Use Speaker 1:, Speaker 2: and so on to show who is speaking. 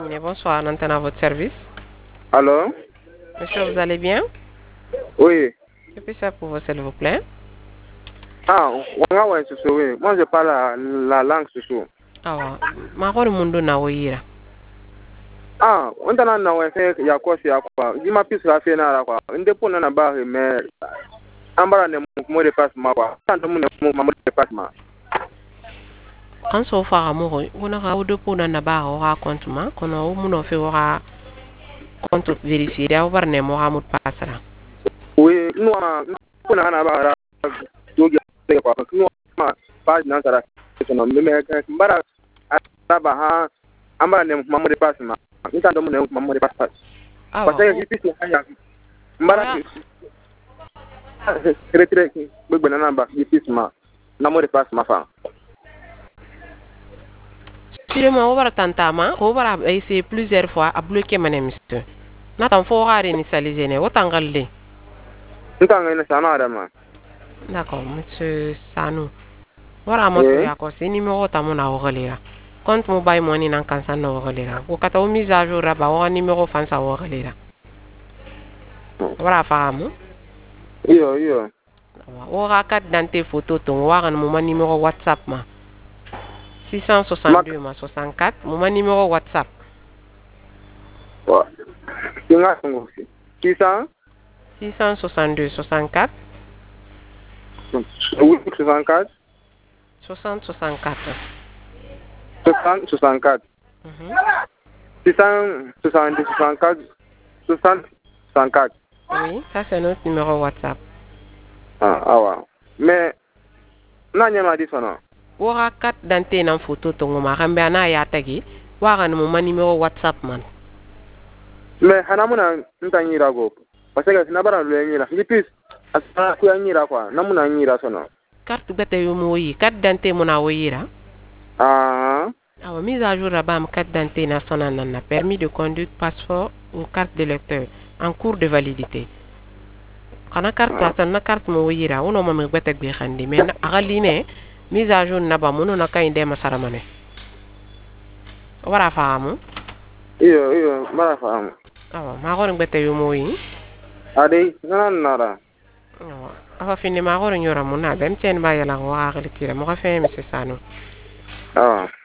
Speaker 1: Bonsoir, Nantana à votre service.
Speaker 2: Alors?
Speaker 1: Monsieur, vous allez bien?
Speaker 2: Oui.
Speaker 1: Que puis faire pour vous, s'il vous plaît?
Speaker 2: Ah, ouais, c'est ça, oui. Moi, je parle la langue, c'est ça.
Speaker 1: Ah, Maro Mundo na Woyira.
Speaker 2: Ah, on t'a n'a ouais, fait ya quoi, c'est à quoi. Dis-moi plus la fait n'a quoi. On dépend dans la barre, mais en bas, on est moins de passement, quoi. Tant que mon de passement.
Speaker 1: An so fara mo wona ga o depo na ba o ha compte ma kono o muno fe o ha compte vérifier da o barne mo ha mut pasra.
Speaker 2: Oui, nous, on a un barre, donc, c'est quoi. Nous, page dans la mais bara aba ha amba ne mamu de passement. Ni tant que mon mamu de passement. Parce que je suis là, mbara retraite bëgg na namba difficilement na mo dépasse ma femme.
Speaker 1: Sûrement o bara tantama o bara essayer plusieurs fois à bloquer mané monsieur. Na tan fo ha réinitialiser ne o tangalle.
Speaker 2: Ntanga ina sana adama.
Speaker 1: D'accord, monsieur Sanu. Wara mo so ya ko se numéro ta mo na o relira. Compte mobile money nan kan san na o relira. Ko kata o mise à jour ba o numéro fan sa o relira. Wara fahamu?
Speaker 2: Iyo.
Speaker 1: Ora carte d'identité photo ton waran mon numéro WhatsApp ma 662 ma 64 mon numéro WhatsApp.
Speaker 2: Wa. Tinga tungu.
Speaker 1: 662 64
Speaker 2: 64
Speaker 1: 60 64.
Speaker 2: 64. 670 64 60 64.
Speaker 1: Oui, ça c'est notre numéro WhatsApp.
Speaker 2: Ah ouais. Mais nanya ma dit ça.
Speaker 1: Ora carte d'identité nan photo ton ma rambe na ya tagi waran mon numéro WhatsApp man.
Speaker 2: Mais hanamuna ntanyira go. Parce que sinabara lo nyira. Lipis asa ku nyira kwa. Namuna nyira sono.
Speaker 1: Carte bete yo mo yi carte d'identité mon awoyira.
Speaker 2: Ah.
Speaker 1: Awa mise à jour rabam carte d'identité nationale na permis de conduire, passeport ou carte de lecteur en cours de validité. Kana carte nationale na carte mo yira uno mo bete bi khandi mais agali mise à jour na ba muno na kay ndema saramane. Wara faamu?
Speaker 2: Iyo, mara faamu.
Speaker 1: Awa ma gor bete yo mo yi.
Speaker 2: Ade, nara.
Speaker 1: Awa fini ma gor nyora mo na dem chen ba yala wa agali tira mo ka fe monsieur Sanu.
Speaker 2: Ah.